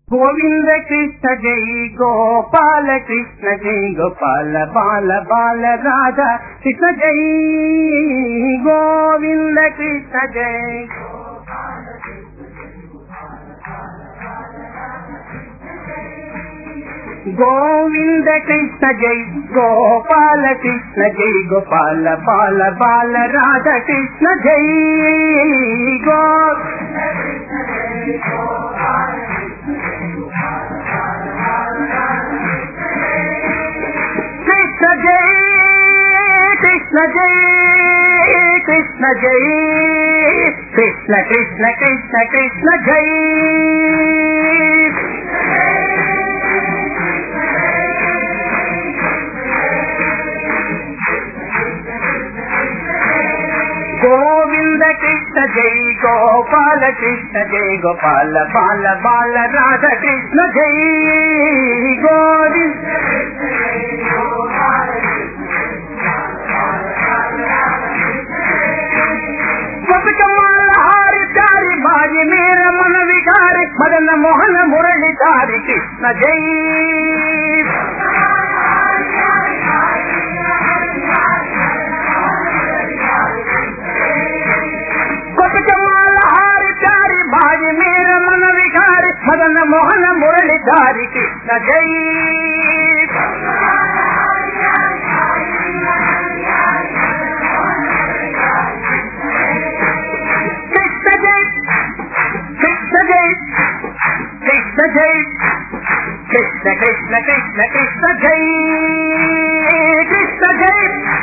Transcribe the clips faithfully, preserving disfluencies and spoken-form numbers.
గోవింద కృష్ణ జై గోపాల కృష్ణ జై గోపాల బాల బాల రాధా కృష్ణ జై గోవింద కృష్ణ జై గోవింద కృష్ణ జై గోపాల కృష్ణ జై గోపాల బాల బాల రాధా కృష్ణ జై గో కృష్ణ జై కృష్ణ జై కృష్ణ జై కృష్ణ కృష్ణ కృష్ణ కృష్ణ జై గోవింద కృష్ణ జై గోపాల కృష్ణ జై గోపాల బాల బాల రాధా కృష్ణ జై గోవింద బతుకమ్మల హారి చారి బాజి మేర మన వికారి మదన మోహన మురళి చారి కృష్ణ జై మదన మోహన మురళి చారి కృష్ణ జై కృష్ణ జై కృష్ణ జై కృష్ణ జై కృష్ణ కృష్ణ కృష్ణ కృష్ణ జై కృష్ణ జై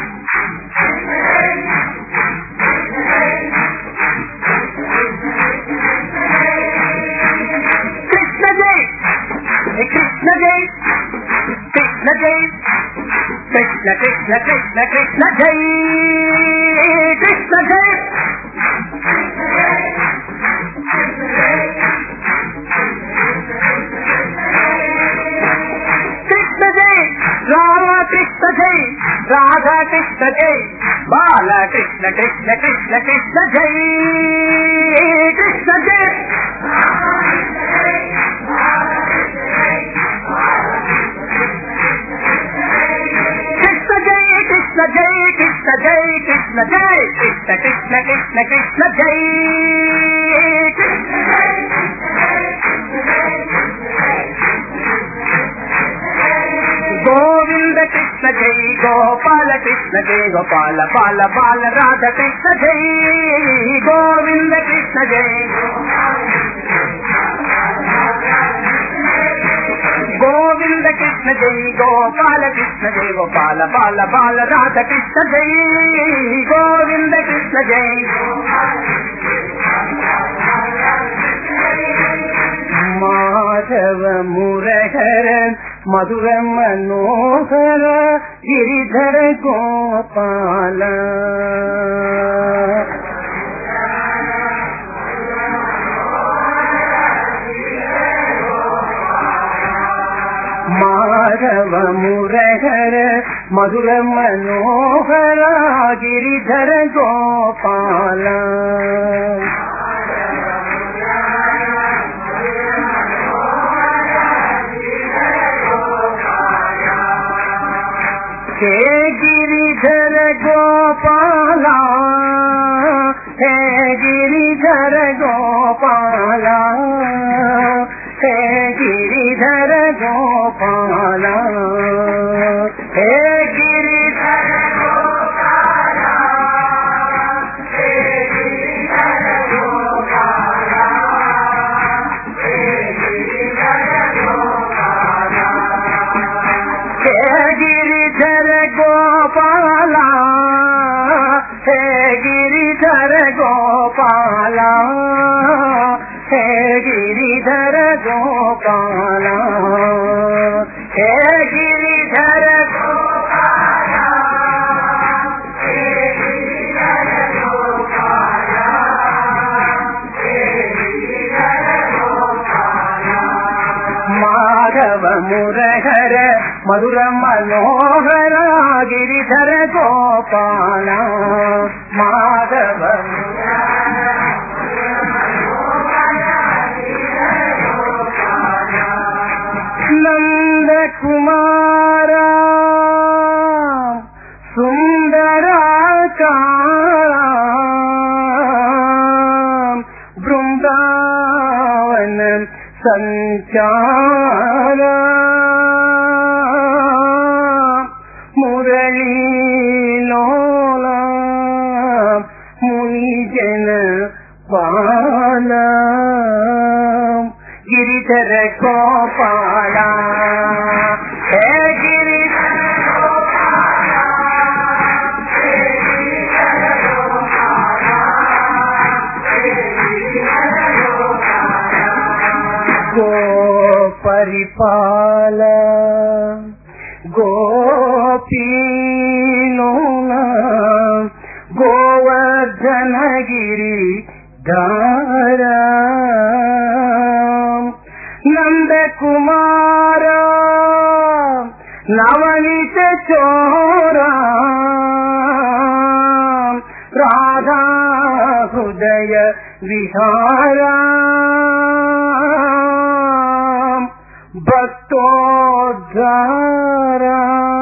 కృష్ణ జై కృష్ణ జై కృష్ణ కృష్ణ కృష్ణ కృష్ణ జై కృష్ణ జై కృష్ణ జై రామ కృష్ణ జై రాధా కృష్ణ జై బాల కృష్ణ కృష్ణ కృష్ణ కృష్ణ జై కృష్ణ జై కృష్ణ జై కృష్ణ జై కృష్ణ జై కృష్ణ జై కృష్ణ కృష్ణ కృష్ణ కృష్ణ జై గోవింద కృష్ణ జై గోపాల కృష్ణ జై గోపాల బాల బాల రాధా కృష్ణ జై గోవింద కృష్ణ జై గోవింద కృష్ణ జై గోపాల కృష్ణ జై గోపాల బాల బాల రాధా కృష్ణ జై గోవింద కృష్ణ జై మాధవ మురహర మధుర మనోహర గిరిధర గోపాల మాధవ మురహర మధుర మనోహర గిరిధర గోపాల హే గిరిధర గోపాల హే గిరిధర గోపాల హే గిరిధర గోపాల హే గిరిధర గోపాల హే గిరిధర గోపాల హే గిరిధర గోపాల హే గిరిధర గోపాల హే గిరిధర గోపాల హే గిరిధర గోపాల హే గిరిధర గోపాల హే గిరిధర గోపాల హే గిరిధర గోపాల మాధవ మురహర మధుర మనోహర గిరిధర గోపాల మాధవ మురహర కుమారా సుందరాకారా బృందావన సంచారా మురళీలోలా మునిజన పాల గిరిధర గోపాల హే గిరిధర గోపాల హే గిరిధర గోపాల హే గిరిధర గోపాల గో పరిపాల గోపీలోలా గోవర్ధనగిరి ధారా నందకుమార నవనిత చోరా రాధా హృదయ విహారా భక్తోద్ధారా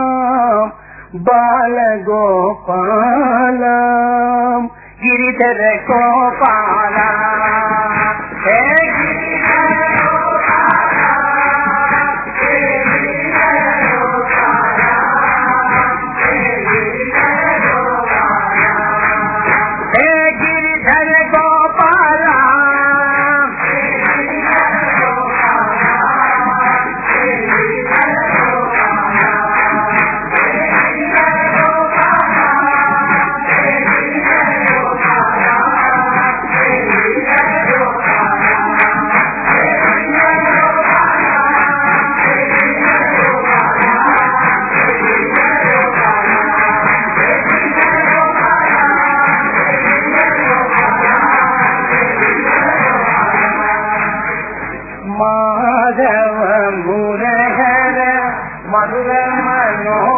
బాలగోపాల గిరిధర గోపాల హే గిరిధర గోపాల హే గిరిధర గోపాల హే గిరిధర గోపాల హే గిరిధర గోపాల హే గిరిధర గోపాల హే గిరిధర గోపాల మాధవ మురహర మధుర మనో